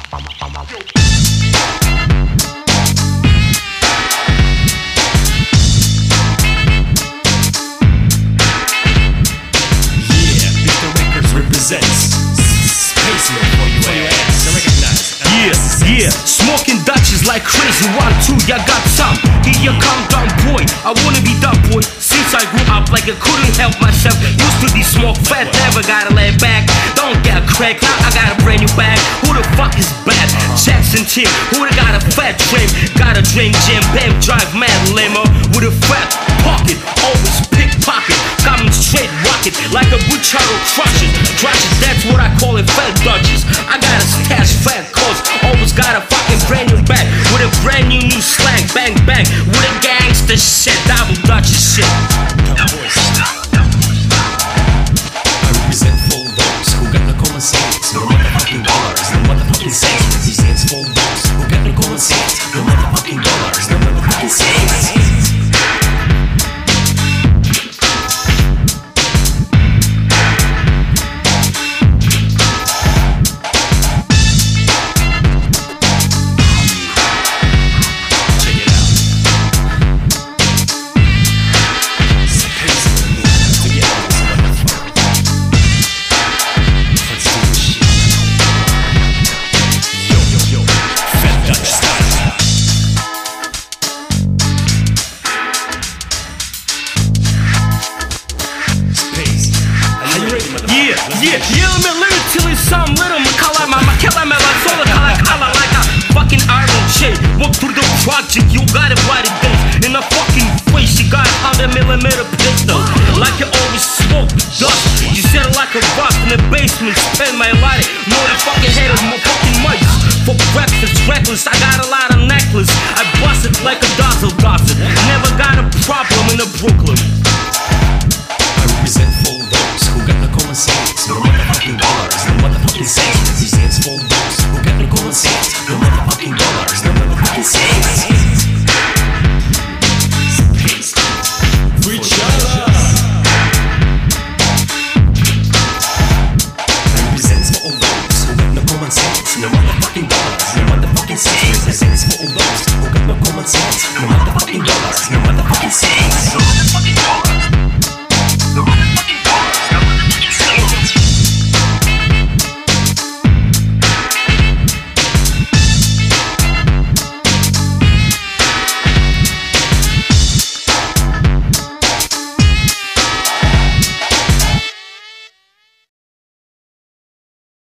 Yeah, smoking Dutches like crazy. 1, 2, ya got some. Here you come down, boy. I wanna be that boy. Since I grew up like I couldn't help myself. Used to be smoke fat, never gotta lay back. Don't get cracked, now I got a brand new bag. Who the fuck is bad? Jackson Tim, who da got a fat trim? Got a dream gym, bam, drive mad limo. With a fat pocket, always pickpocket. Coming straight rocket, like a Bucharo crushes. Crushes, that's what I call it, fat Dutches. I got a stash, fat coats. Always got a fucking brand new bag. With a brand new slang, bang, bang. With a gangster shit, double Dutches shit. I represent for those who got the common sense. No motherfucking dollars, no motherfucking cents. Represents for those who got the common sense. No motherfucking dollars, no motherfucking cents. Yeah, let me tell you some little Makala, sola kala like a fucking iron chain. Walk through the project, you got it right against. In the fucking face, you got 100mm pistol. Like you always smoke dust. You set it like a rust in the basement. Spend my light, know the fucking head of more fucking mice. For breakfast, reckless, I got a lot of necklace. I bust it like a dazzle. Never got a problem in the Brooklyn. I represent for those who got the common sense.